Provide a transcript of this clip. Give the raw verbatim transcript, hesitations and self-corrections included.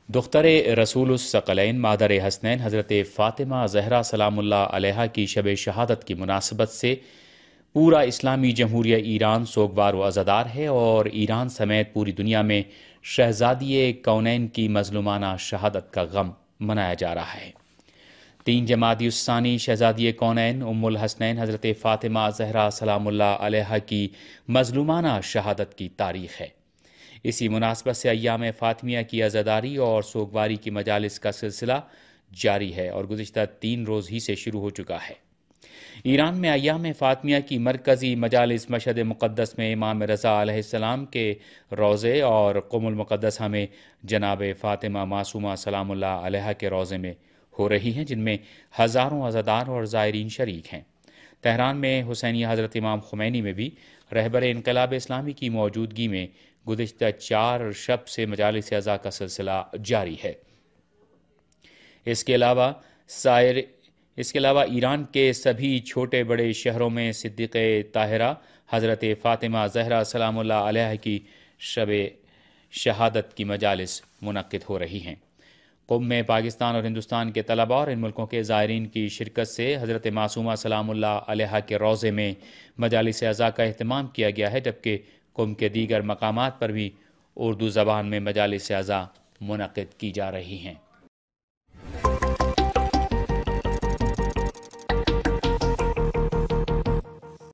دختر رسول الثقلین مادر حسنین حضرت فاطمہ زہرا سلام اللہ علیہا کی شب شہادت کی مناسبت سے پورا اسلامی جمہوریہ ایران سوگوار و عزادار ہے اور ایران سمیت پوری دنیا میں شہزادی کونین کی مظلومانہ شہادت کا غم منایا جا رہا ہے۔ تین جمادی الثانی شہزادی کونین ام الحسنین حضرت فاطمہ زہرا سلام اللہ علیہا کی مظلومانہ شہادت کی تاریخ ہے۔ اسی مناسبت سے ایام فاطمیہ کی عزاداری اور سوگواری کی مجالس کا سلسلہ جاری ہے اور گزشتہ تین روز ہی سے شروع ہو چکا ہے۔ ایران میں ایام فاطمیہ کی مرکزی مجالس مشہد مقدس میں امام رضا علیہ السلام کے روضے اور قم المقدسہ میں جناب فاطمہ معصومہ سلام اللہ علیہا کے روضے میں ہو رہی ہیں، جن میں ہزاروں عزادار اور زائرین شریک ہیں۔ تہران میں حسینیہ حضرت امام خمینی میں بھی رہبر انقلاب اسلامی کی موجودگی میں گزشتہ چار شب سے مجالس عزا کا سلسلہ جاری ہے۔ اس کے علاوہ سائر اس کے علاوہ ایران کے سبھی چھوٹے بڑے شہروں میں صدیق طاہرہ حضرت فاطمہ زہرا سلام اللہ علیہ کی شب شہادت کی مجالس منعقد ہو رہی ہیں۔ قم میں پاکستان اور ہندوستان کے طلباء اور ان ملکوں کے زائرین کی شرکت سے حضرت معصومہ سلام اللہ علیہ کے روضے میں مجالس عزا کا اہتمام کیا گیا ہے، جبکہ قم کے دیگر مقامات پر بھی اردو زبان میں مجالس عزا منعقد کی جا رہی ہیں۔